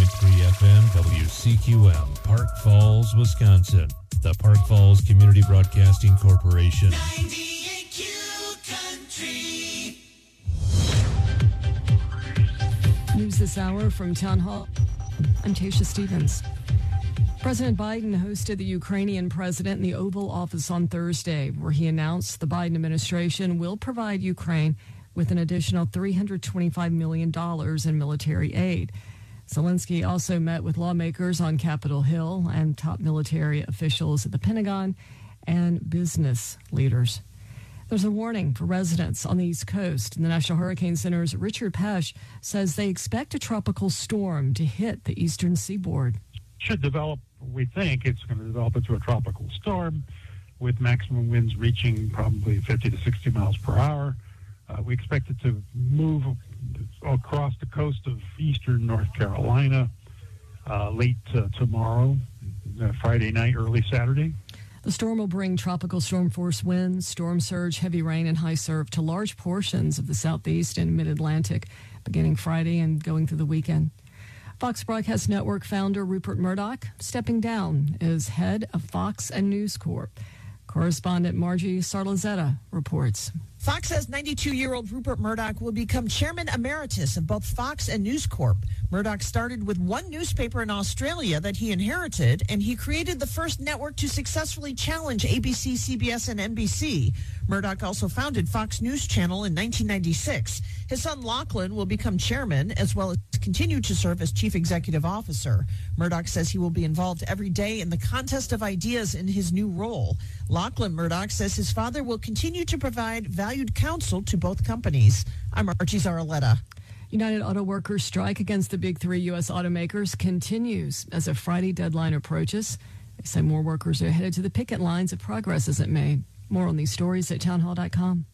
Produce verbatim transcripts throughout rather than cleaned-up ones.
point three F M, W C Q M, Park Falls, Wisconsin. The Park Falls Community Broadcasting Corporation. ninety-eight Q Country. News this hour from Town Hall. I'm Tasha Stevens. President Biden hosted the Ukrainian president in the Oval Office on Thursday, where he announced the Biden administration will provide Ukraine with an additional three hundred twenty-five million dollars in military aid. Zelensky also met with lawmakers on Capitol Hill and top military officials at the Pentagon and business leaders. There's a warning for residents on the East Coast. The National Hurricane Center's Richard Pesch says they expect a tropical storm to hit the eastern seaboard. Should develop, we think it's going to develop into a tropical storm with maximum winds reaching probably fifty to sixty miles per hour. Uh, we expect it to move across the coast of eastern North Carolina uh, late uh, tomorrow, uh, Friday night, early Saturday. The storm will bring tropical storm force winds, storm surge, heavy rain, and high surf to large portions of the southeast and mid-Atlantic beginning Friday and going through the weekend. Fox Broadcast Network founder Rupert Murdoch stepping down as head of Fox and News Corp. Correspondent Margie Sarlazetta reports. Fox says ninety-two-year-old Rupert Murdoch will become chairman emeritus of both Fox and News Corp. Murdoch started with one newspaper in Australia that he inherited, and he created the first network to successfully challenge A B C, C B S, and N B C. Murdoch also founded Fox News Channel in nineteen ninety-six. His son Lachlan will become chairman, as well as continue to serve as chief executive officer. Murdoch says he will be involved every day in the contest of ideas in his new role. Lachlan Murdoch says his father will continue to provide valued counsel to both companies. I'm Archie Zaraletta. United Auto Workers' strike against the big three U S automakers continues as a Friday deadline approaches. They say more workers are headed to the picket lines if progress isn't made. More on these stories at townhall dot com.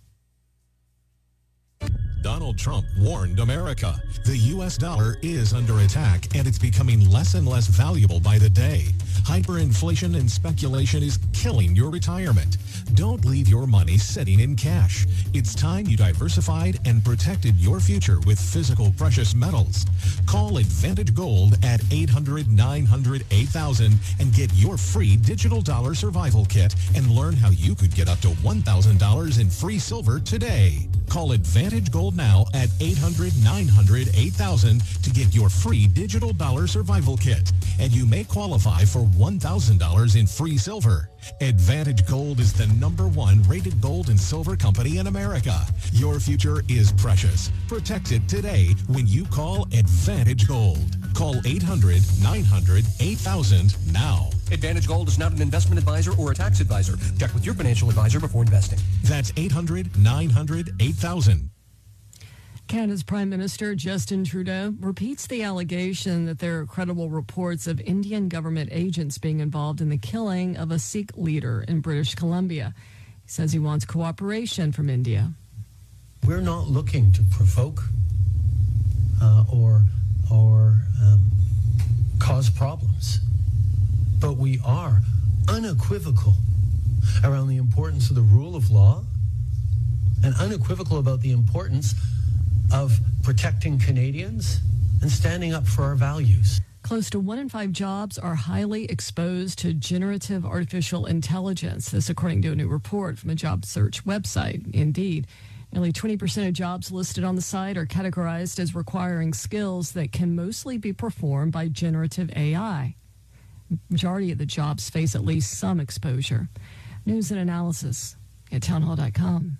Donald Trump warned America. The U S dollar is under attack, and it's becoming less and less valuable by the day. Hyperinflation and speculation is killing your retirement. Don't leave your money sitting in cash. It's time you diversified and protected your future with physical precious metals. Call Advantage Gold at eight hundred, nine hundred, eight thousand and get your free digital dollar survival kit and learn how you could get up to one thousand dollars in free silver today. Call Advantage Gold now at eight hundred, nine hundred, eight thousand to get your free digital dollar survival kit. And you may qualify for one thousand dollars in free silver. Advantage Gold is the number one rated gold and silver company in America. Your future is precious. Protect it today when you call Advantage Gold. Call eight hundred, nine hundred, eight thousand now. Advantage Gold is not an investment advisor or a tax advisor. Check with your financial advisor before investing. That's eight hundred, nine hundred, eight thousand. Canada's Prime Minister Justin Trudeau repeats the allegation that there are credible reports of Indian government agents being involved in the killing of a Sikh leader in British Columbia. He says he wants cooperation from India. We're not looking to provoke uh, or, or um, cause problems, but we are unequivocal around the importance of the rule of law and unequivocal about the importance of protecting Canadians and standing up for our values. Close to one in five jobs are highly exposed to generative artificial intelligence. This according to a new report from a job search website, Indeed. Nearly twenty percent of jobs listed on the site are categorized as requiring skills that can mostly be performed by generative A I. Majority of the jobs face at least some exposure. News and analysis at townhall dot com.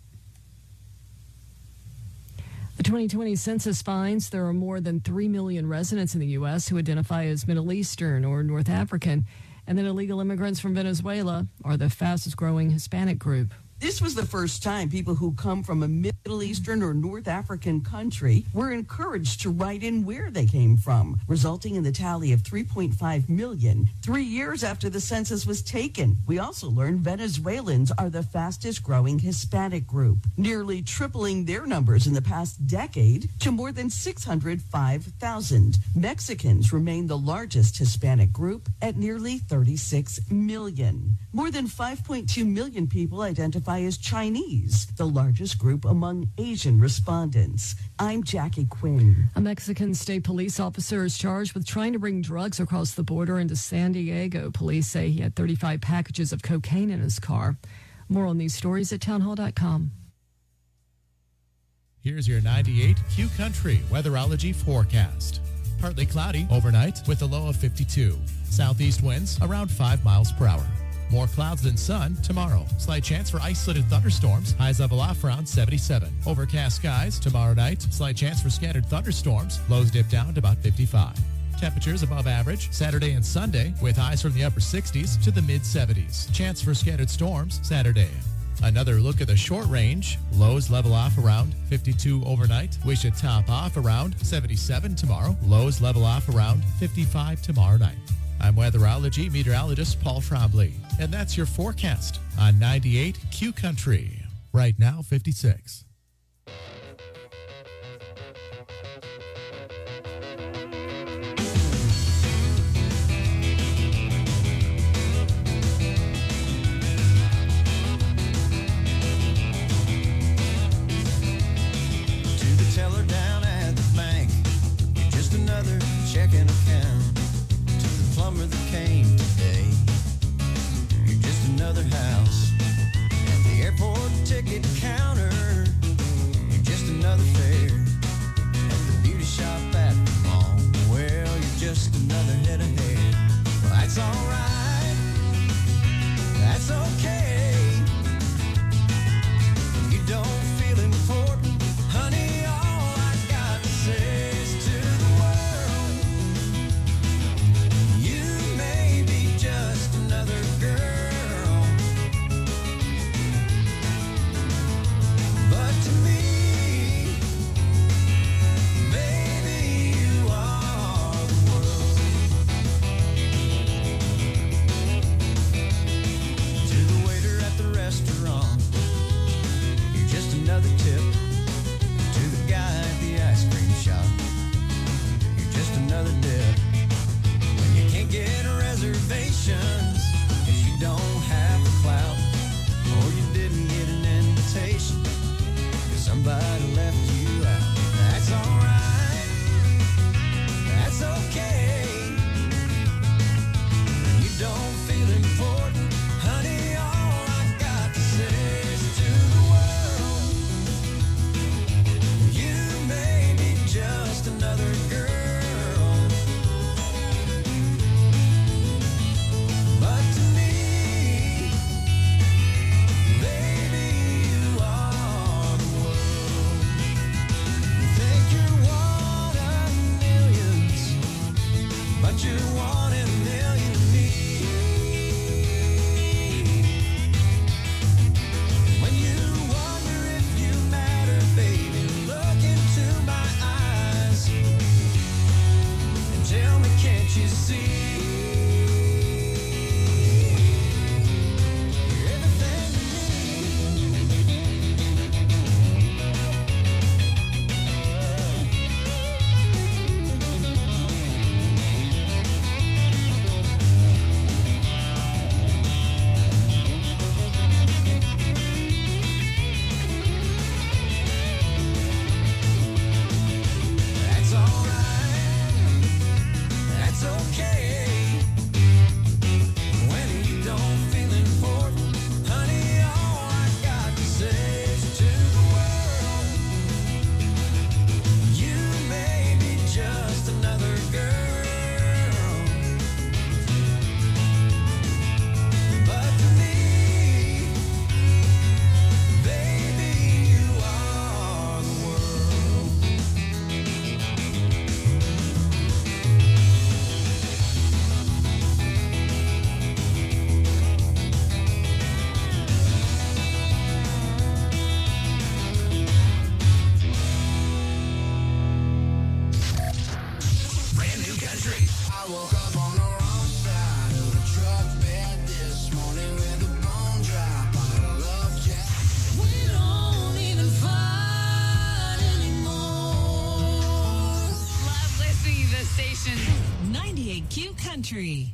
The twenty twenty census finds there are more than three million residents in the U S who identify as Middle Eastern or North African, and that illegal immigrants from Venezuela are the fastest growing Hispanic group. This was the first time people who come from a Middle Eastern or North African country were encouraged to write in where they came from, resulting in the tally of three point five million. Three years after the census was taken, we also learned Venezuelans are the fastest growing Hispanic group, nearly tripling their numbers in the past decade to more than six hundred five thousand. Mexicans remain the largest Hispanic group at nearly thirty-six million. More than five point two million people identify identify as Chinese, the largest group among Asian respondents. I'm Jackie Quinn. A Mexican state police officer is charged with trying to bring drugs across the border into San Diego. Police say he had thirty-five packages of cocaine in his car. More on these stories at townhall dot com. Here's your ninety-eight Q Country weatherology forecast. Partly cloudy overnight with a low of fifty-two. Southeast winds around five miles per hour. More clouds than sun tomorrow. Slight chance for isolated thunderstorms. Highs level off around seventy-seven. Overcast skies tomorrow night. Slight chance for scattered thunderstorms. Lows dip down to about fifty-five. Temperatures above average Saturday and Sunday with highs from the upper sixties to the mid seventies. Chance for scattered storms Saturday. Another look at the short range. Lows level off around fifty-two overnight. We should top off around seventy-seven tomorrow. Lows level off around fifty-five tomorrow night. I'm weatherology meteorologist Paul Trombley, and that's your forecast on ninety-eight Q Country. Right now, fifty-six. Checking account to the plumber that came today. You're just another house at the airport ticket counter. You're just another fare at the beauty shop at the mall. Well, you're just another head of hair. Well, that's alright. That's okay. You don't feel important, honey. All I got to say is to the world, you may be just another girl, but to me, baby, you are the world. To the waiter at the restaurant, you're just another tip. To the guy at the ice cream shop, you're just another dip. When you can't get reservations, cause you don't have the clout, or you didn't get an invitation, cause somebody left you out. That's alright. That's okay. You don't feel important, honey. All I got to say is to the world, you may be just another girl, but to me, baby, you are the world. You think you're one of millions, but you're one in a million to me. When you wonder if you matter, baby, look into my eyes and tell me, can't you see? You're everything to That's alright. That's okay. When you don't feel important, honey, all I got to say is to the world, you may be just another girl, but to me, baby, you are the world. Brand new country. I woke up on the wrong side of the truck bed this morning with a bone dry bottle of Jack. We don't even fight anymore. Love listening to the station. ninety-eight Q Country.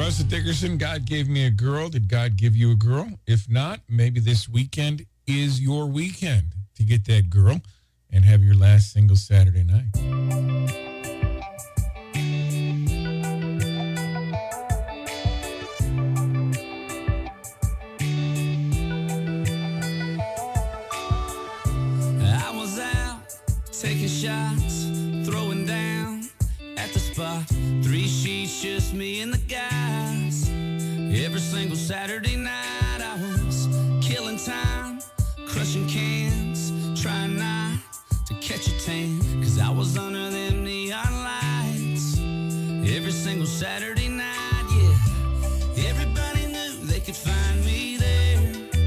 Russell Dickerson, God gave me a girl. Did God give you a girl? If not, maybe this weekend is your weekend to get that girl and have your last single Saturday night. I was out taking shots, throwing down at the spot. Three sheets, just me and the guys. Every single Saturday night I was killing time, crushing cans, trying not to catch a tan, cause I was under them neon lights. Every single Saturday night, yeah, everybody knew they could find me there.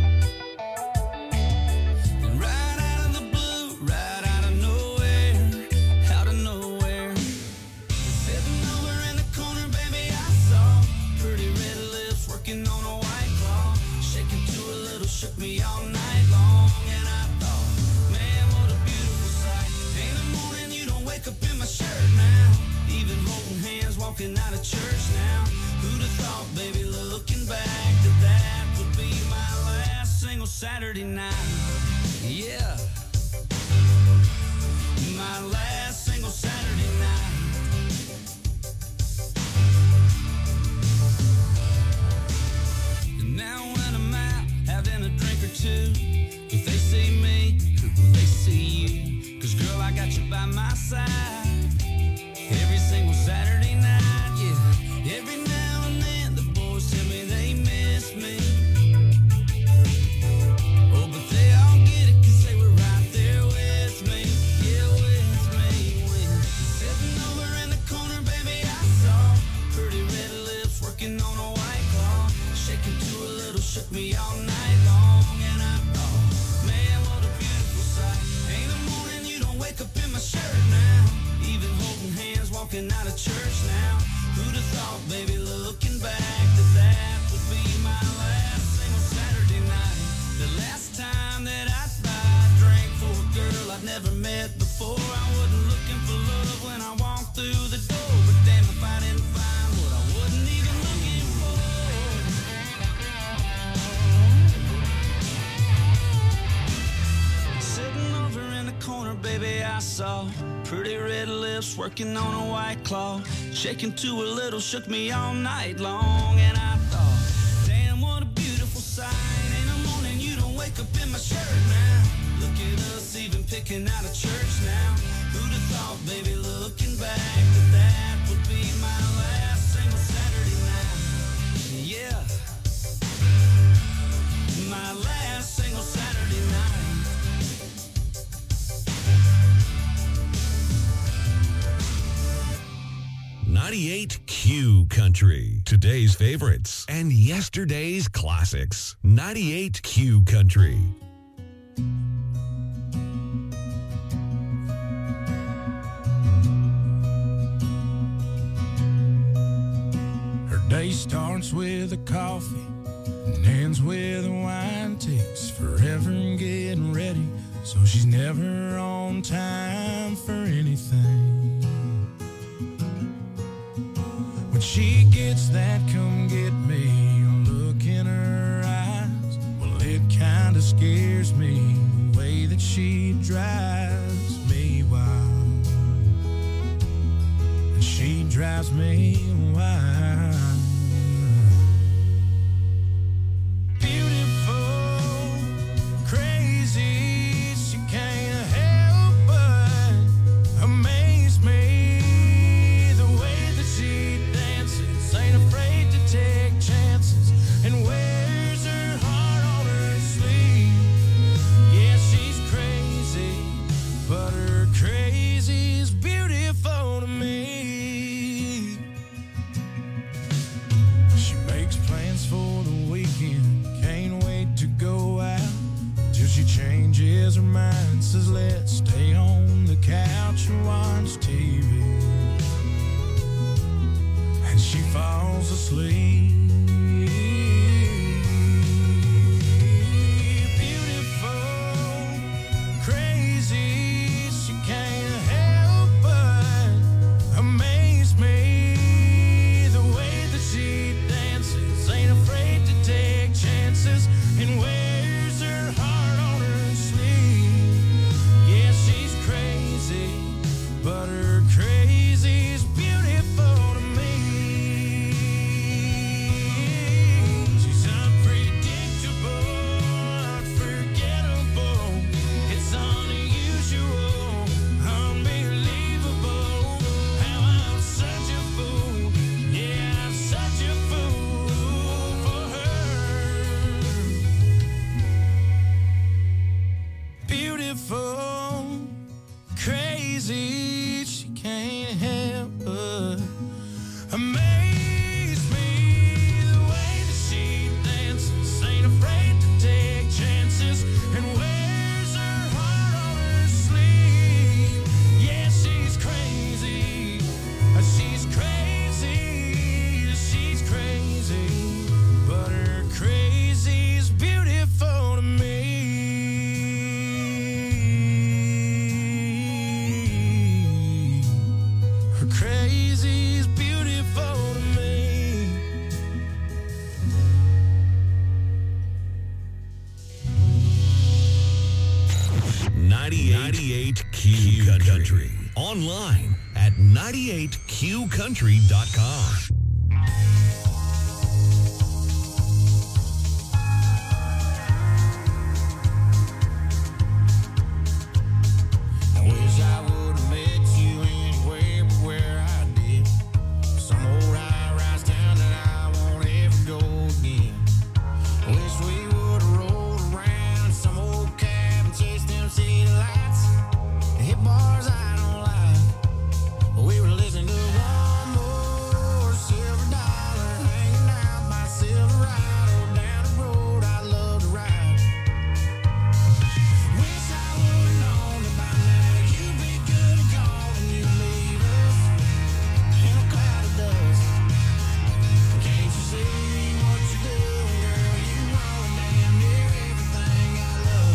And right out of the blue, right out of nowhere, out of nowhere, sitting over in the corner, baby, I saw pretty red lips working on a white claw, shaking to a little, shook me all night long. And I thought, man, what a beautiful sight. In the morning you don't wake up in my shirt now, even holding hands walking out of church now. Who'd have thought, baby, looking back, that that would be my last single Saturday night. Yeah, my last single Saturday night. And now when I'm out having a drink or two, if they see me, will they see you? Cause girl, I got you by my side every single Saturday night, yeah. Every now and then the boys tell me they miss me. Oh, but they all get it cause they were right there with me, yeah, with me. When sitting over in the corner, baby, I saw pretty red lips working on a white claw, shaking to a little, shook me all night long. And I thought, man, what a beautiful sight. In the morning you don't wake up in my shirt now, even holding hands walking out of church now. Who'd have thought, baby, looking back, that that would be my last single Saturday night. The last time that I thought I drank for a girl I'd never met before. I wasn't looking for love when I walked through the door, but damn if I didn't find what I wasn't even looking for. Sitting over in the corner, baby, I saw pretty red lips working on a white claw, shaking to a little, shook me all night long. And I thought, damn, what a beautiful sight. In the morning you don't wake up in my shirt now, look at us even picking out of church now. Who'd have thought, baby, looking back, that that would be my last single Saturday night. Yeah, my last single Saturday night. ninety-eight Q Country. Today's favorites and yesterday's classics. ninety-eight Q Country. Her day starts with a coffee and ends with a wine. Takes forever getting ready, so she's never on time for anything. When she gets that come get me look in her eyes, well, it kinda scares me the way that she drives me wild. And she drives me wild. Beautiful, crazy, she can't help but amaze me. Ain't afraid to take chances and wears her heart on her sleeve. Yeah, she's crazy, but her crazy's beautiful to me. She makes plans for the weekend, can't wait to go out, till she changes her mind, says let's stay on the couch and watch T V. She falls asleep. Beautiful, crazy, she can't help but amaze me. The way that she dances. crazy, she can't help but amaze me. The way that she dances, ain't afraid to take chances, and wears her heart on her sleeve. Yeah, she's crazy, she's crazy, she's crazy, but her crazy's beautiful to me. Her crazy's beautiful to me. ninety-eight Q Country. Online at ninety-eight q country dot com. I wish I would have met you anywhere but where I did. Some old high-rise town that I won't ever go again. I wish we would have rolled around some old cab and chased them city lights. Hit bars I don't like, but we were listening to one more silver dollar, hanging out by Silverado down the road I love to ride. Wish I would've known that by now you'd be good and gone and you'd leave us in a cloud of dust. Can't you see what you're doing, girl? You ruin damn near everything I love.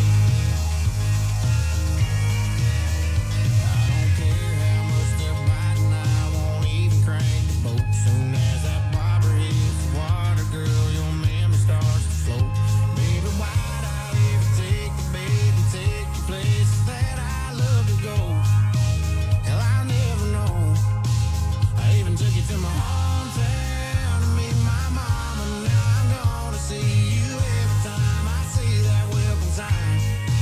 I don't care how much they're biting, I won't even crank the boat. Soon as that bobber hits the water, girl, your memory starts to float. Baby, why'd I ever take the bait and take the places that I love to go? Hell, I'll never know. I even took you to my hometown to meet my mama. Now I'm gonna see you every time I see that welcome sign.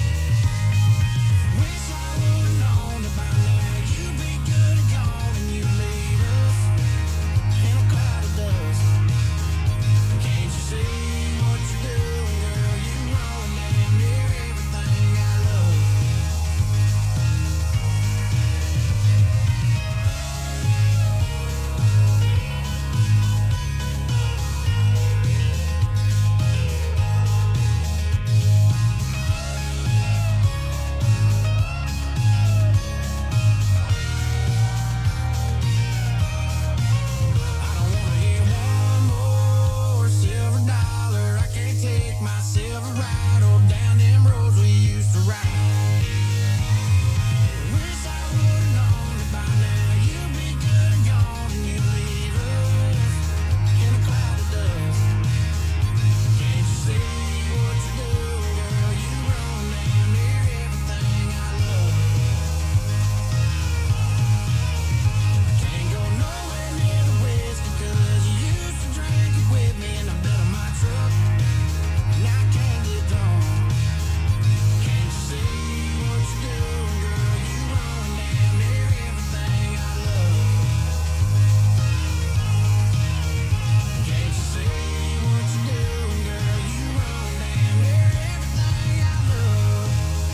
Wish I would've known that by now you'd be good and gone and you'd leave us in a cloud of dust. Can't you see what you're doing, girl? You ruin damn near everything I love. I don't wanna hear one more silver dollar. I can't take my Silverado down them roads we used to ride. Wish I would've known that by now you'd be good and gone and you'd leave us in a cloud of dust. Can't you see what you're doing, girl? You ruin damn near everything I love. Can't go nowhere near the whiskey 'cause you used to drink it with me in the bed of my truck. And I can't get drunk. Can't you see what you're doing, girl? You ruin damn near everything I love. Can't you see what you're doing, girl? You ruin damn near everything I love.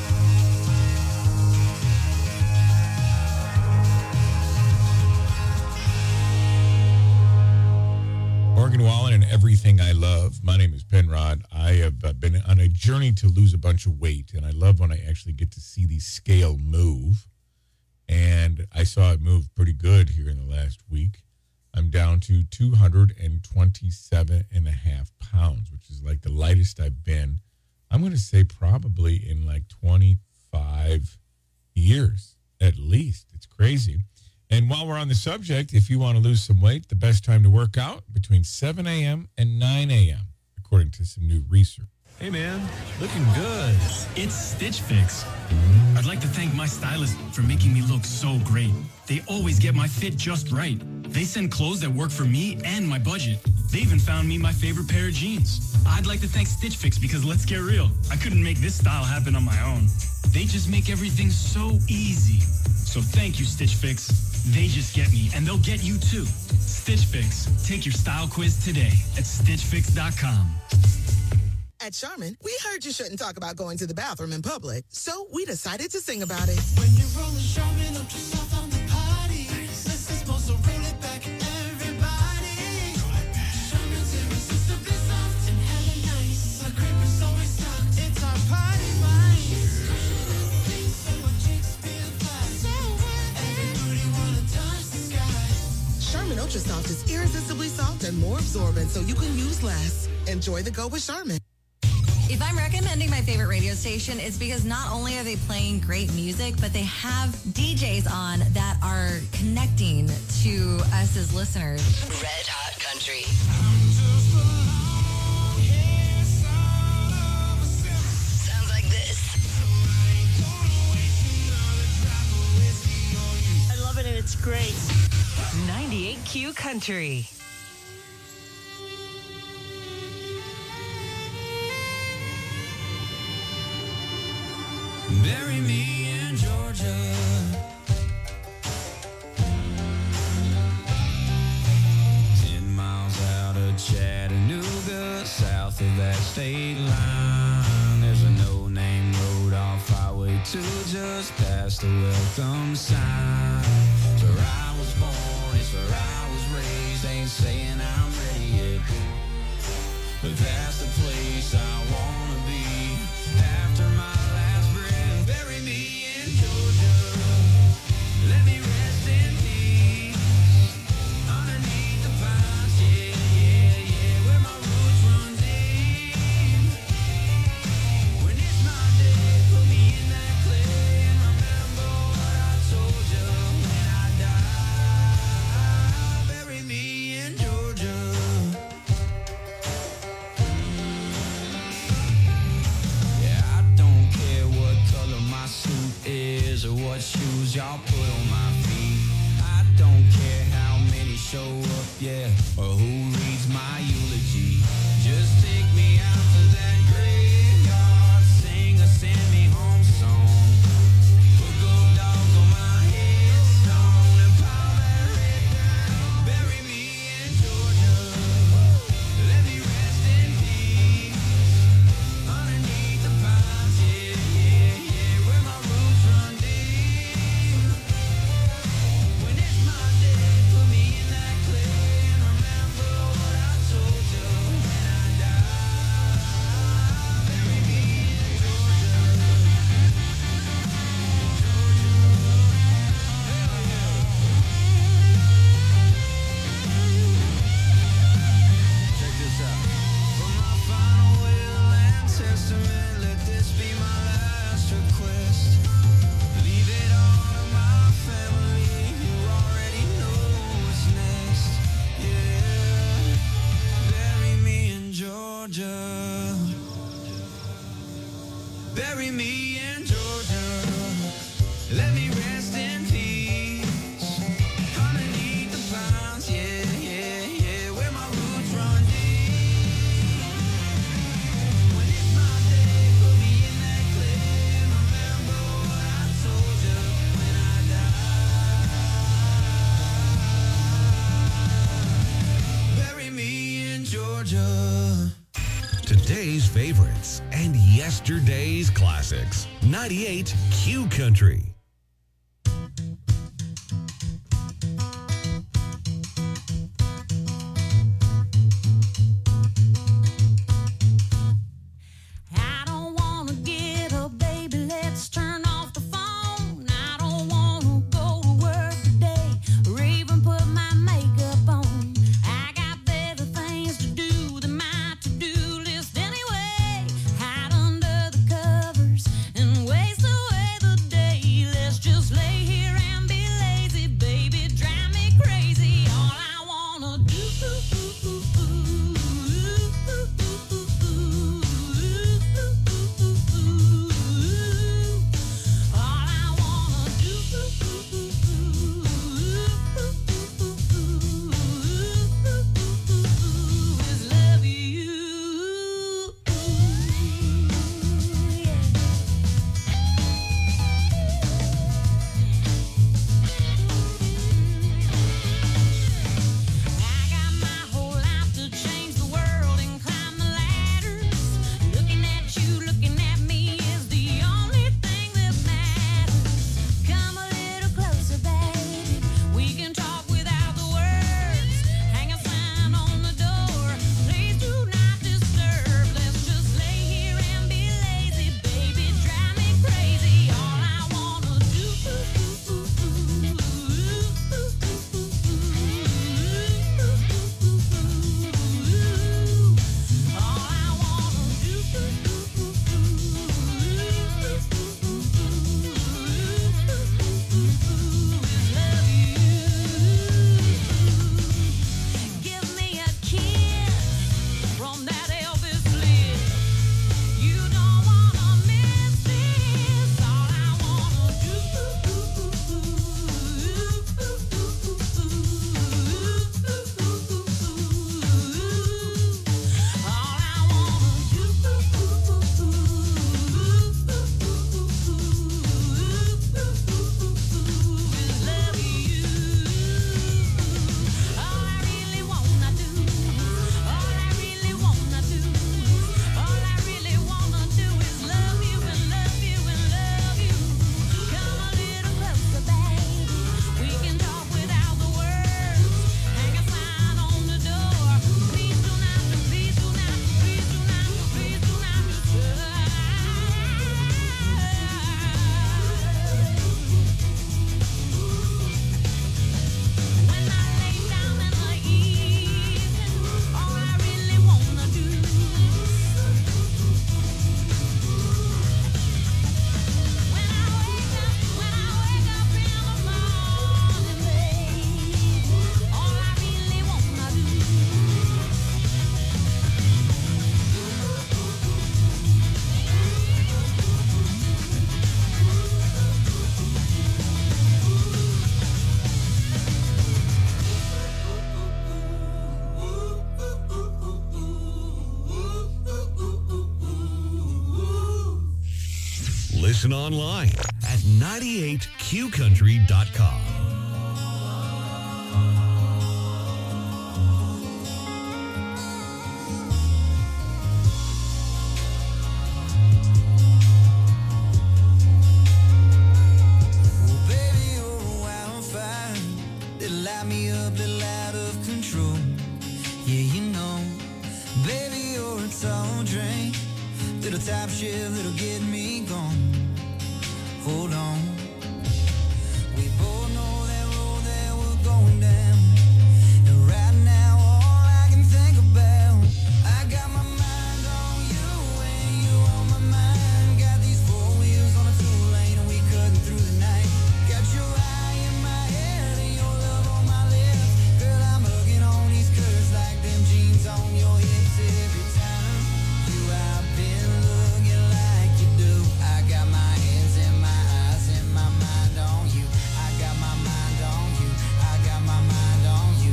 Morgan Wallen and Everything I Love. My name is Penrod. I have uh, been on a journey to lose a bunch of weight, and I love when I actually get to see the scale move. And I saw it move pretty good here in the last week. I'm down to two hundred twenty-seven and a half pounds, which is like the lightest I've been, I'm going to say probably in like twenty-five years at least. It's crazy. And while we're on the subject, if you want to lose some weight, the best time to work out between seven a.m. and nine a.m., according to some new research. Hey, man, looking good. It's Stitch Fix. I'd like to thank my stylist for making me look so great. They always get my fit just right. They send clothes that work for me and my budget. They even found me my favorite pair of jeans. I'd like to thank Stitch Fix because let's get real, I couldn't make this style happen on my own. They just make everything so easy. So thank you, Stitch Fix. They just get me, and they'll get you too. Stitch Fix. Take your style quiz today at stitch fix dot com. At Charmin, we heard you shouldn't talk about going to the bathroom in public, so we decided to sing about it. When you're rolling Charmin up yourself on the party, this is supposed to roll it back, everybody. Charmin's irresistibly soft and hella nice. Our cream is always soft. It's our party wine. So our chicks feel fly. So everybody wanna touch the sky. Charmin Ultra Soft is irresistibly soft and more absorbent, so you can use less. Enjoy the go with Charmin. If I'm recommending my favorite radio station, it's because not only are they playing great music, but they have D Js on that are connecting to us as listeners. Red Hot Country. Sounds like this. I love it and it's great. ninety-eight Q Country. Bury me in Georgia. Ten miles out of Chattanooga, south of that state line, there's a no-name road off Highway two, just past the welcome sign. It's where I was born, it's where I was raised. Ain't saying I'm ready yet, but that's the place I wanna be after my last breath. Bury me in Georgia. Let me rest in peace underneath the pines. Yeah, yeah, yeah, where my roots run deep. When it's my day, put me in that clay and remember what I told you when I die. Bury me in Georgia. My suit is or what shoes y'all put on my feet. I don't care how many show up, yeah, or who reads my eulogy. Just take me out to that graveyard, sing a send me home song. Put gold dogs on my headstone and pile that red down. Bury me in Georgia. Let me rest in peace underneath the pines, yeah, yeah, yeah. Bury me in Georgia. Let me rest in peace underneath the pines. Yeah, yeah, yeah, where my roots run deep. When it's my day, put me in that clay and remember what I told you when I die. Bury me in Georgia. Today's favorites and yesterday's classics. ninety-eight Q Country. I don't wanna get up, baby, let's turn off the phone. I don't wanna go to work today or even put my makeup on. I got better things to do than my to-do list anyway. Hide under the covers and waste away the day. Listen online at ninety-eight q country dot com. Light me up, little out of control. Yeah, you know, baby, you're a tall drink, little top shift that'll get me gone. Hold on, we both know that road that we're going down. And right now, all I can think about, I got my mind on you and you on my mind. Got these four wheels on a two lane and we cutting through the night. Got your eye in my head and your love on my lips. Girl, I'm hugging on these curves like them jeans on your hips every time. You have been looking like you do. I got my hands in my eyes and my mind on you. I got my mind on you. I got my mind on you.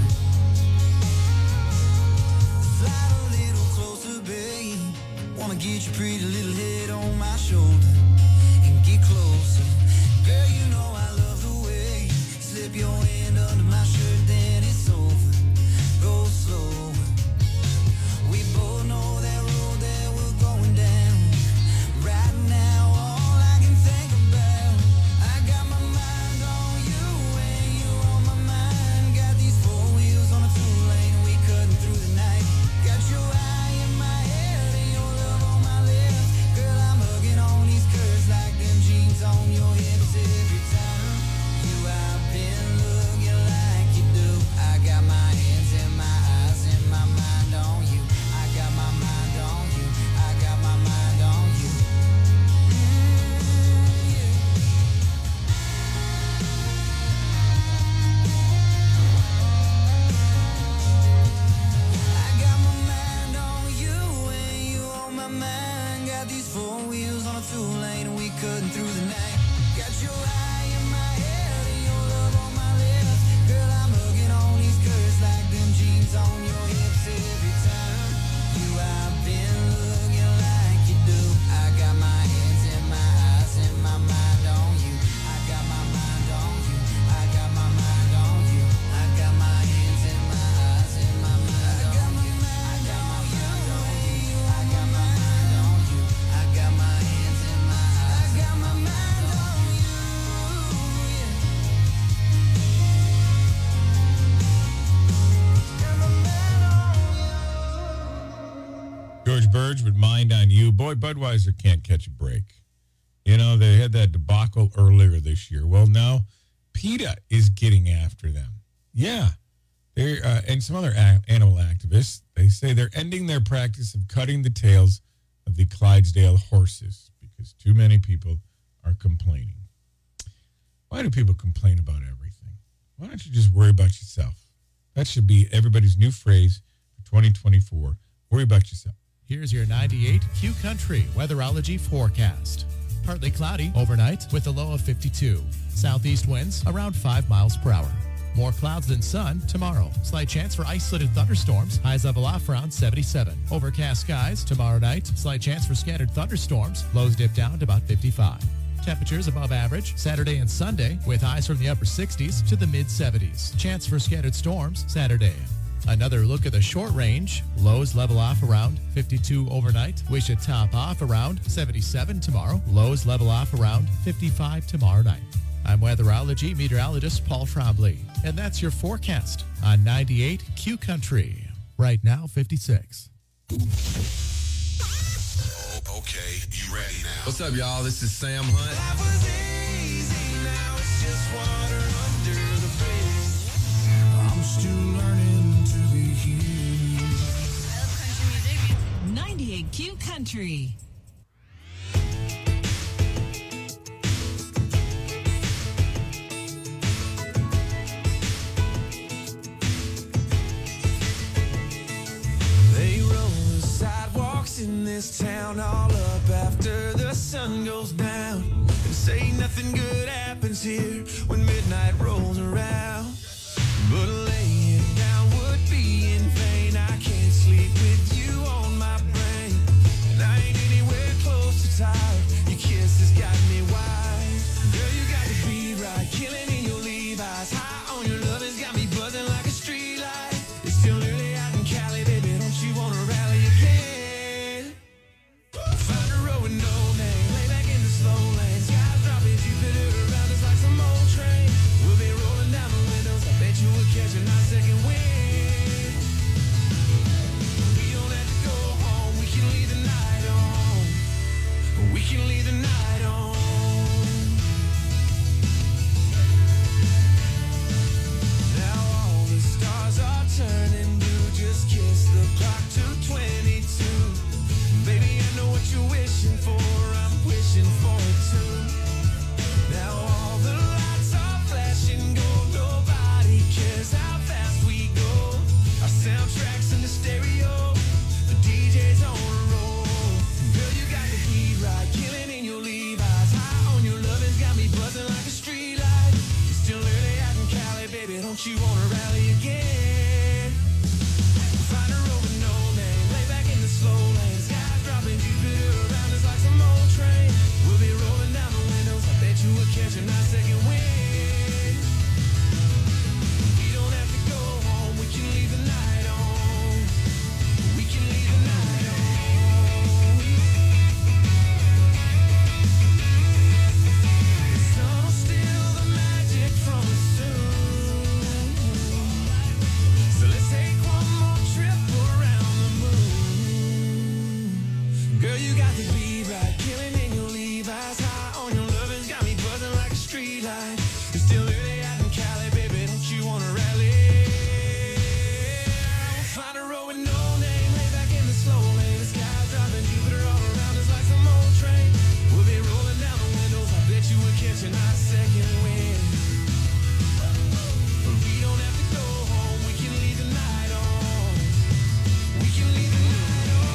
Slide a little closer, babe. Wanna get your pretty little head on my shoulder and get closer. Girl, you know I love the way you slip your hand under my shirt, then it's over. Go slow. We both know that road that we're going down. Right now, all I can think about, I got my mind on you and you on my mind. Got these four wheels on a two lane and we cutting through the night. Got your eye in my head and your love on my lips. Girl, I'm hugging on these curves like them jeans on your hips every time. You have been looking like you do. I got my hands in my eyes and my mind on you. I got my mind on you. I got my mind on you. I got my mind on you and you on my mind. Got these four wheels on a two lane and we cutting through the night. Got your eye in my head and your love on my lips. Girl, I'm hugging on these curves like them jeans on your hips every time. You have been looking like you do. I got my hands in my eyes and my mind on you. I got my mind on you. I got my mind on you. I got my hands in my eyes and my mind on you. I got my mind on you. I got my mind on you. I got my hands in my eyes. I got my mind on you. Yeah. Got my mind on you. George Burge with Mind on You. Boy, Budweiser can't catch a break. You know, they had that debacle earlier this year. Well, now PETA is getting after them. Yeah. They uh, and some other a- animal activists, they say they're ending their practice of cutting the tails of the Clydesdale horses because too many people are complaining. Why do people complain about everything? Why don't you just worry about yourself? That should be everybody's new phrase for twenty twenty-four. Worry about yourself. Here's your ninety-eight Q Country weatherology forecast. Partly cloudy overnight with a low of fifty-two. Southeast winds around five miles per hour. More clouds than sun tomorrow. Slight chance for isolated thunderstorms. Highs level off around seventy-seven. Overcast skies tomorrow night. Slight chance for scattered thunderstorms. Lows dip down to about fifty-five. Temperatures above average Saturday and Sunday with highs from the upper sixties to the mid seventies. Chance for scattered storms Saturday. Another look at the short range. Lows level off around fifty-two overnight. We should top off around seventy-seven tomorrow. Lows level off around fifty-five tomorrow night. I'm weatherology meteorologist Paul Trombley, and that's your forecast on ninety-eight Q Country. Right now, fifty-six. Oh, okay, you ready now? What's up, y'all? This is Sam Hunt. Life was easy, now it's just water under the bridge. I'm still learning to be human. I love country music. ninety-eight Q Country. They roll the sidewalks in this town all up after the sun goes down, and say nothing good happens here when midnight rolls around. But laying down would be in vain. I can't sleep with you on my brain, and I ain't anywhere close to tired. Your kiss has got me me why. Girl, you got the beat right, killing in your Levi's. High on your love has got me buzzing like a street light. It's still early out in Cali, baby, don't you wanna rally again? Find a road with no name, lay back in the slow lane. Skies dropping, Jupiter around us like some old train. We'll be rolling down the windows, I bet you we'll catch a nice second wind. We don't have to go home, we can leave the night on. We can leave the night on. Now all the stars are turning blue. Just kiss the clock to twenty-two. Baby, I know what you're wishing for. I'm wishing for it too. Now all the lights are flashing gold. Nobody cares how fast we go. Our soundtracks in the stereo. The D J's on a roll. Girl, you got the heat right, killing in your Levi's. High on your love has got me buzzing like a street light. It's still early out in Cali, baby, don't you wanna rally again? Find a road with no name, lay back in the slow lane. Skies dropping, Jupiter around us like some old train. We'll be rolling down the windows, I bet you we'll catch a nice second wind. We don't have to go home, we can leave the night on. We can leave the night on. The sun will steal the magic from us soon. So let's take one more trip around the moon. Girl, you got the beat right, killing in your Levi's. High on your love has got me buzzing like a street light. It's still early out in Cali, baby, don't you wanna rally? Find a road with no name, lay back in the slow lane. The sky's dropping, Jupiter all around us like some old train. We'll be rolling down the windows, I bet you we'll catch a nice second wind. But we don't have to go home, we can leave the night on. We can leave the night on.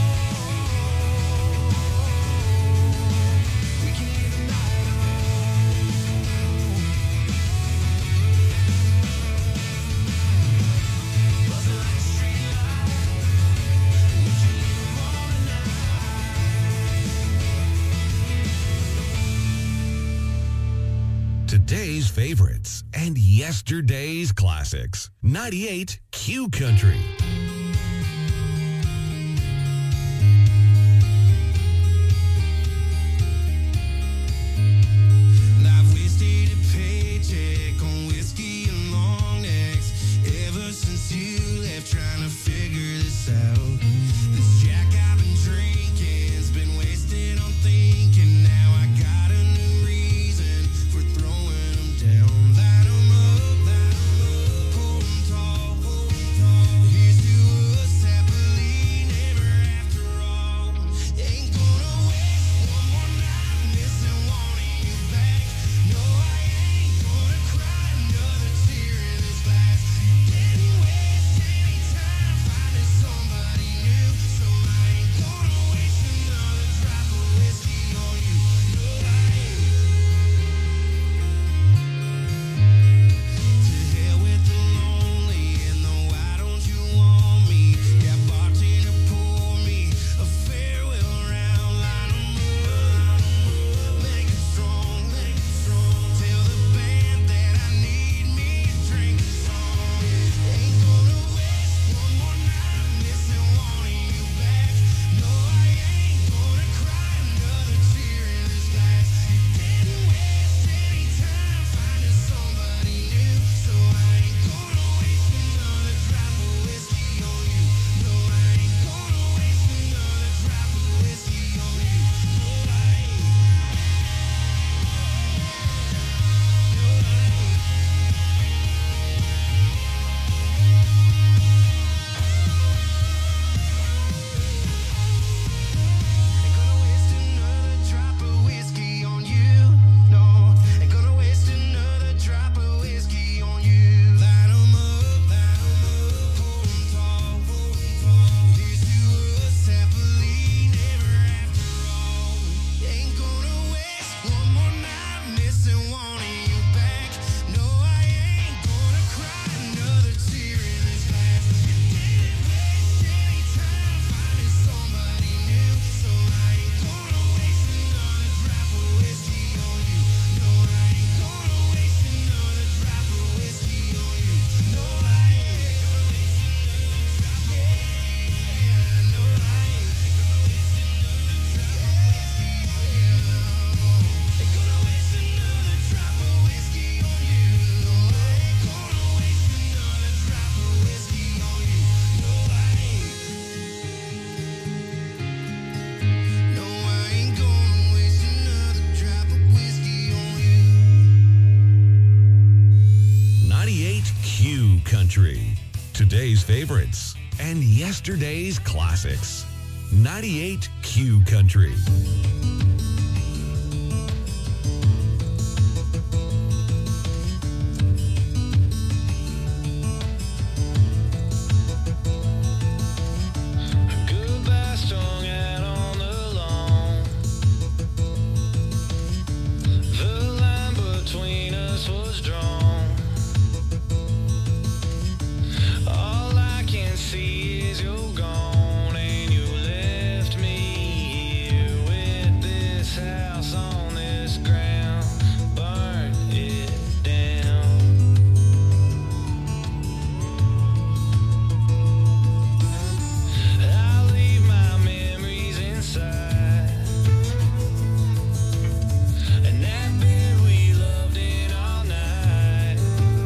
We can leave the night on. Buzzing like a street light. We can leave them all tonight. Today's favorites and yesterday's classics. ninety-eight Q Country. I've wasted a paycheck on whiskey and long necks ever since you left, trying to figure this out. This Jack I've been drinking's been wasted on thinking. Now I got a new reason for throwing them down. Light 'em up, light 'em up, hold 'em tall, hold 'em tall. Here's Country. Today's favorites and yesterday's classics. ninety-eight Q Country. Goodbye strung out on the lawn. The line between us was drawn. All I can see is you're gone, and you left me here with this house on this ground. Burn it down. I leave my memories inside, and that bed we loved in all night.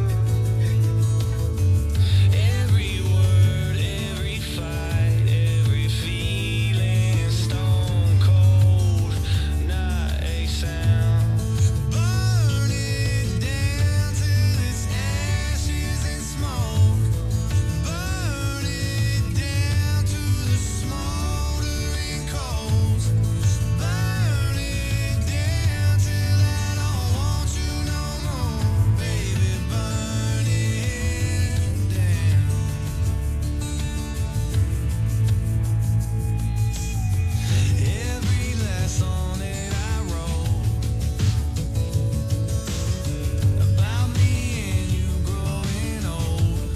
Every word, every fight, every feeling, stone cold, not a sound. Burn it down till it's ashes and smoke. Burn it down to the smoldering coals. Burn it down till I don't want you no more, baby. Burn it down. Every last song that I wrote about me and you growing old.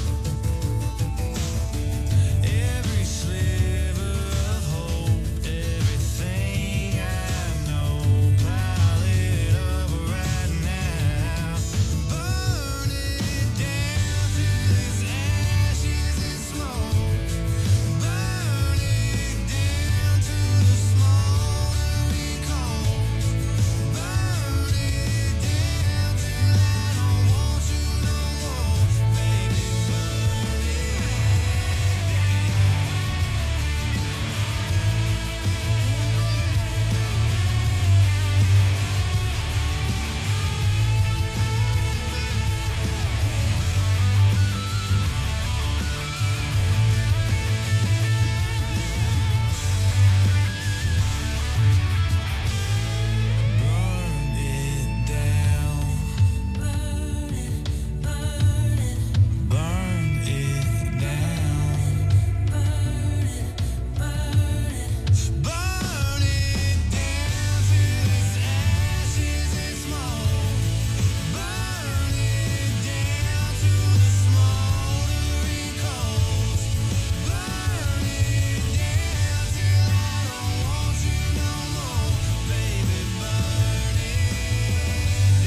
Every sliver of hope, everything I know, pile it up right now. Burn it down till it's ashes and smoke. Burn it down to the smoldering coals. Burn it down till I don't want you no more, baby. Burn it down. Burn it, burn it, burn it down. Burn it, burn it, burn it down till it's ashes and smoke. Burn it down to the smoldering coals. Burn it down till I don't want you no more, baby. Burn it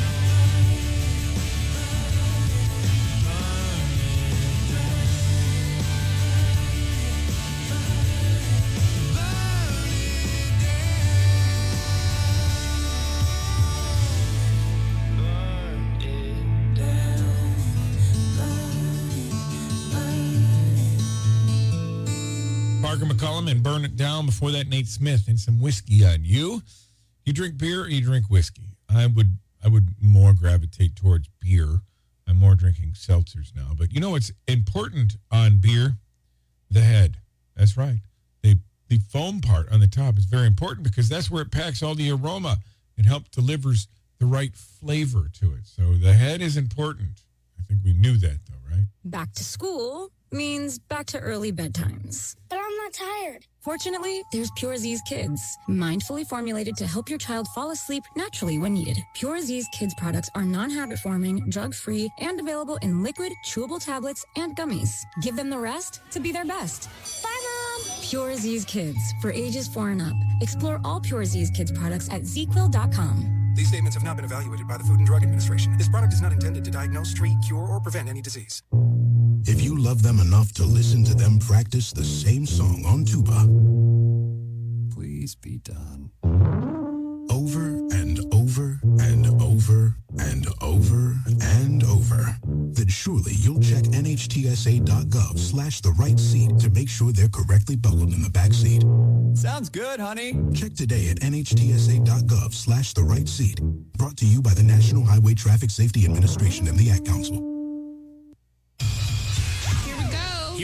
Parker McCollum and Burn It Down. Before that, Nate Smith and some whiskey on you. You drink beer or you drink whiskey? I would I would more gravitate towards beer. I'm more drinking seltzers now. But you know what's important on beer? The head. That's right. The, the foam part on the top is very important because that's where it packs all the aroma and helps delivers the right flavor to it. So the head is important. I think we knew that, though, right? Back to school means back to early bedtimes. But I'm not tired. Fortunately, there's Pure Z's Kids, mindfully formulated to help your child fall asleep naturally when needed. Pure Z's Kids products are non-habit forming, drug-free, and available in liquid, chewable tablets and gummies. Give them the rest to be their best. Bye, Mom. Pure Z's Kids, for ages four and up. Explore all Pure Z's Kids products at z quill dot com. These statements have not been evaluated by the Food and Drug Administration. This product is not intended to diagnose, treat, cure, or prevent any disease. If you love them enough to listen to them practice the same song on tuba, please be done. Over and over and over and over and over, then surely you'll check N H T S A dot gov slash the right seat to make sure they're correctly buckled in the back seat. Sounds good, honey. Check today at N H T S A dot gov slash the right seat. Brought to you by the National Highway Traffic Safety Administration and the Ad Council.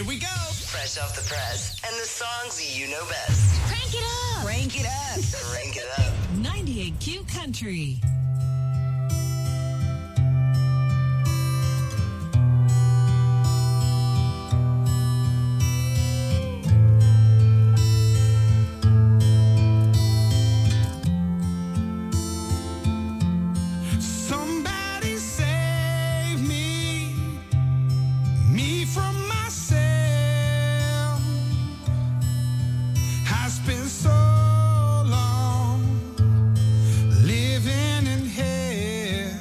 Here we go. Fresh off the press and the songs you know best. Crank it up. Crank it up. Crank it up. ninety-eight Q Country. Somebody save me, me from myself. I spent so long living in hell.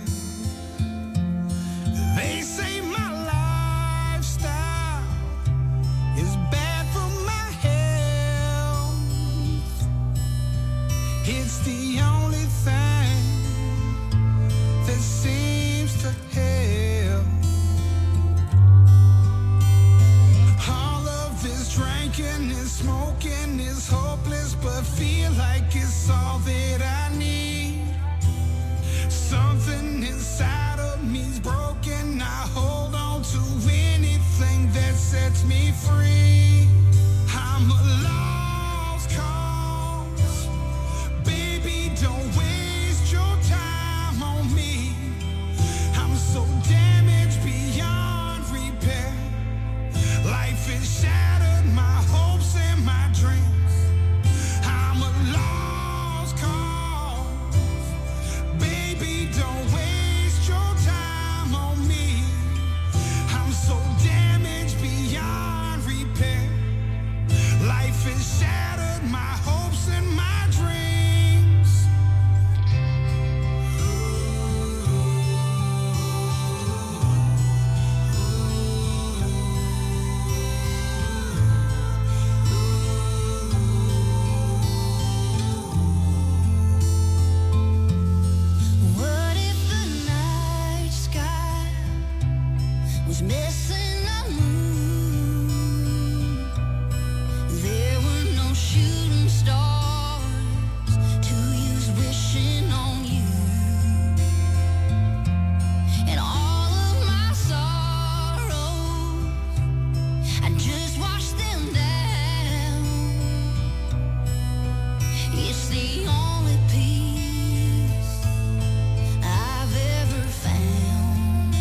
They say my lifestyle is bad for my health. It's the only thing that seems to help. All of this drinking and smoking is hopeless, but feel like it's all that I need. Something inside of me's broken. I hold on to anything that sets me free. I'm a lost cause. Baby, don't waste your time on me. I'm so damaged beyond repair. Life has shattered my hopes and my dreams. I'm a lost cause. Baby, don't waste your time on me. I'm so damaged beyond repair. Life has shattered my hopes and my dreams. What if the night sky was missing a moon? There were no shooting stars to use wishing on you. And all of my sorrows, I just washed them down. It's the only peace I've ever found.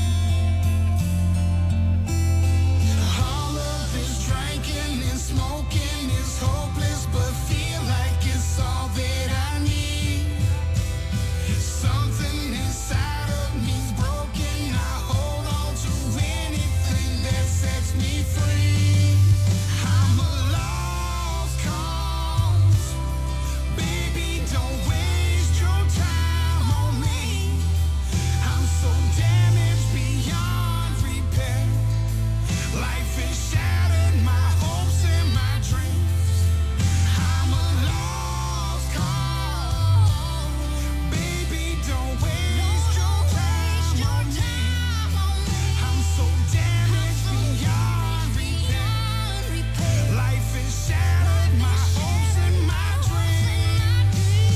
All of this drinking and smoking is hopeless, but feel like it's all that I need. Something inside of me's broken. I hold on to anything that sets me free. I'm a lost cause. Baby, don't waste your time on me. I'm so damaged beyond repair. Life has shattered my hopes and my dreams. I'm a lost cause. Baby, don't waste your time on me. I'm so damaged beyond repair. Life has shattered my hopes and my dreams.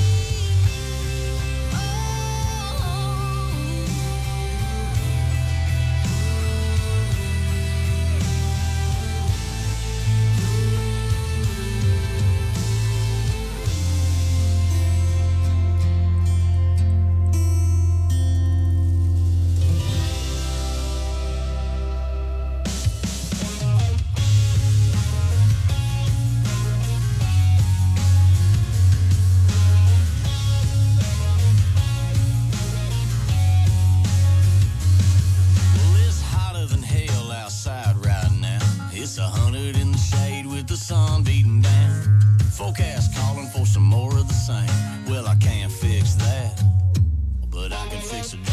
Well, it's hotter than hell outside right now. It's a hundred in the shade with the sun beating down. Forecast calling for some more of the same. Well, I can't fix that, but I can fix a drain.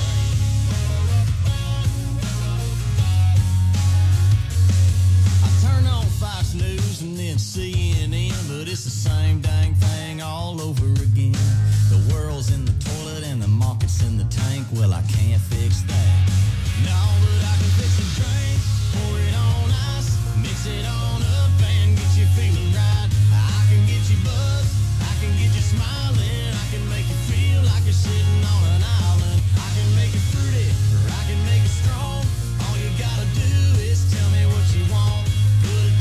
I turn on Fox News and then C N N, but it's the same dang thing all over again. The world's in the toilet and the market's in the tank. Well, I can't fix that. No, but I can fix a drink, pour it on ice, mix it on up and get you feeling right. I can get you buzzed, I can get you smiling, I can make you feel like you're sitting on an island. I can make it fruity, or I can make it strong. All you gotta do is tell me what you want. Put it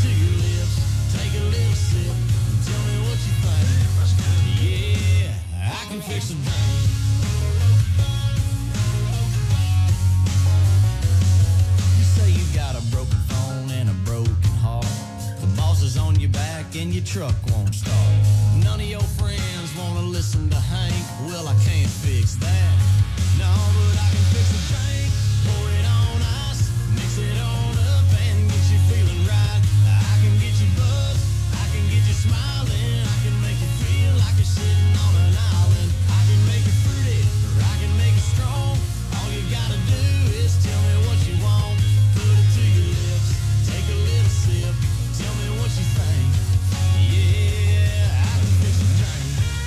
got a broken phone and a broken heart. The boss is on your back and your truck won't start. None of your friends want to listen to Hank. Well, I can't fix that. No, but I can fix a drink. Pour it on ice. Mix it on up and get you feeling right. I can get you buzzed. I can get you smiling. I can make you feel like you're sitting on an island. I can make it fruity or I can make it strong. All you gotta do is tell me what you want. Put it to your lips. Take a little sip. Tell me what you think. Yeah, I can fix a drink.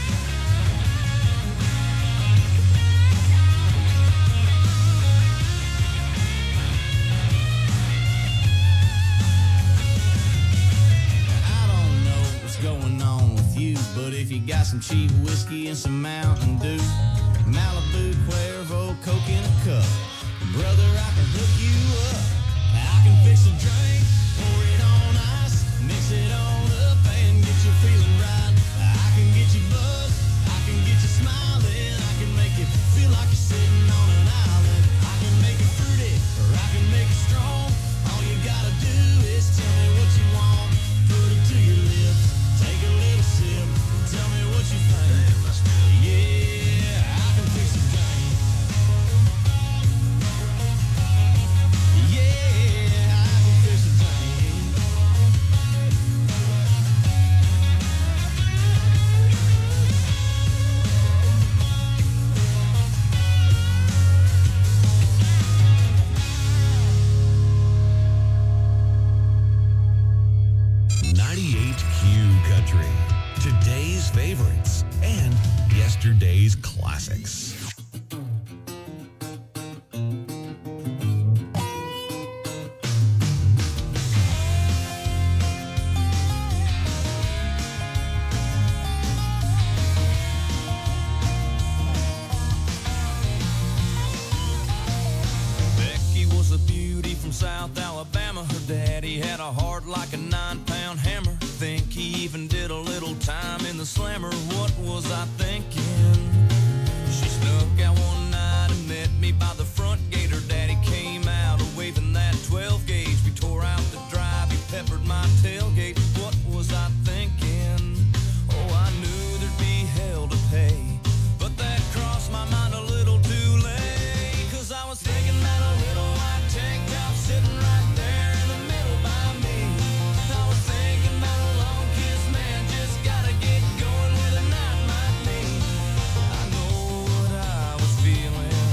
I don't know what's going on with you, but if you got some cheap whiskey and some Mountain Dew, Malibu, Cuervo, Coke in a cup, brother, I can hook you up. I can fix a drink, pour it on ice, mix it on up and get you feeling right. I can get you buzzed, I can get you smiling, I can make you feel like you're sitting on an island. I can make it fruity or I can make it strong. All you gotta do is tell me what you want. Put it to your lips, take a little sip, tell me what you think. Yeah, I can fix a drink. Yeah, I can fix a drink. ninety-eight Q Country. Today's favorites and yesterday's classics. Becky was a beauty from South Alabama. Her daddy had a heart like a nine-pound hammer. Think he even did a little time in the slammer. What was I thinking? She snuck out one night and met me by the front gate. Her daddy came out waving that twelve gauge. We tore out the drive, he peppered my tailgate. What was I thinking? Oh, I knew there'd be hell to pay, but that crossed my mind a little too late. Cause I was thinking that a little white tank top sitting right there in the middle by me. I was thinking about a long kiss, man, just gotta get going where the night might lead. I know what I was feeling,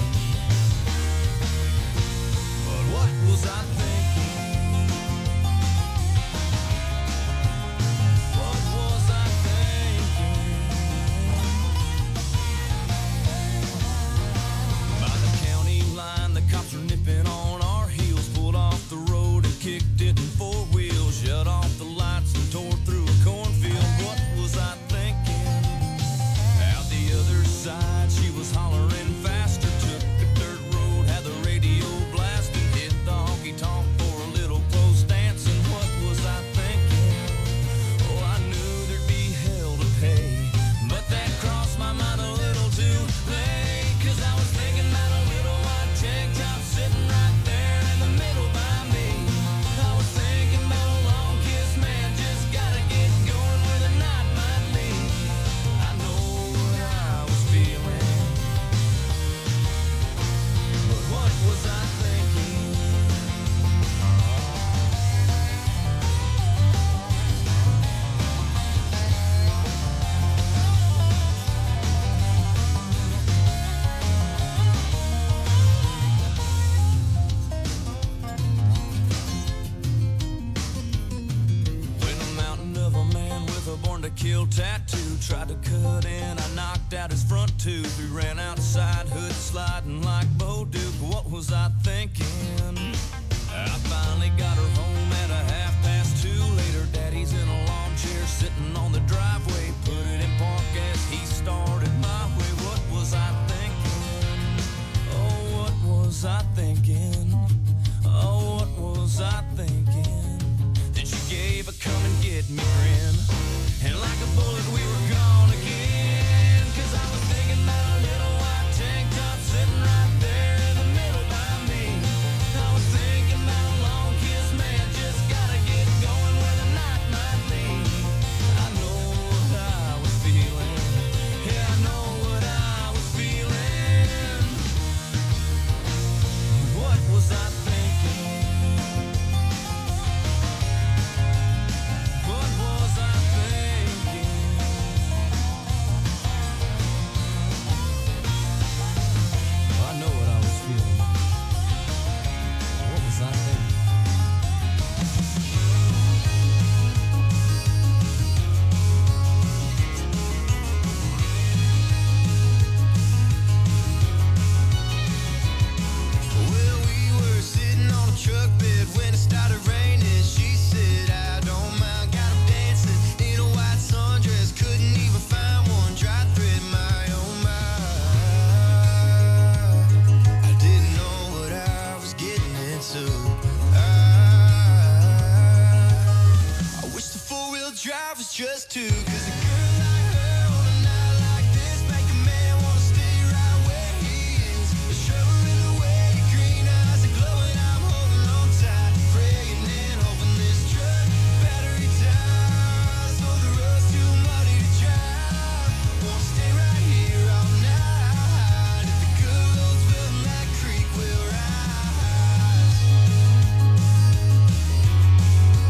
but what was I thinking? What was I thinking? By the county line, the cops were nipping on our heels. Pulled off the road and kicked it in four wheels. Shut off the lights and tore through a cornfield. What was I thinking? Out the other side, she was hollering faster. Took a dirt road, had the radio blasting. Hit the honky tonk for a little close dancing. What was I thinking? Oh, I knew there'd be hell to pay, but that crossed my mind a little too late. Cause I was thinking about a little white tank top sitting right there in the middle by me. I was thinking about a long kiss, man, just gotta get going where the night might lead. I know what I was feeling, but what was I thinking? When a mountain of a man with a born to kill tattoo tried to cut in, I knocked out his front tooth. We ran outside, hood sliding like Bo Duke. What was I thinking? I finally got her home at a half past two. Later, daddy's in a lawn chair sitting on the driveway. Put it in park as he started my way. What was I thinking? Oh, what was I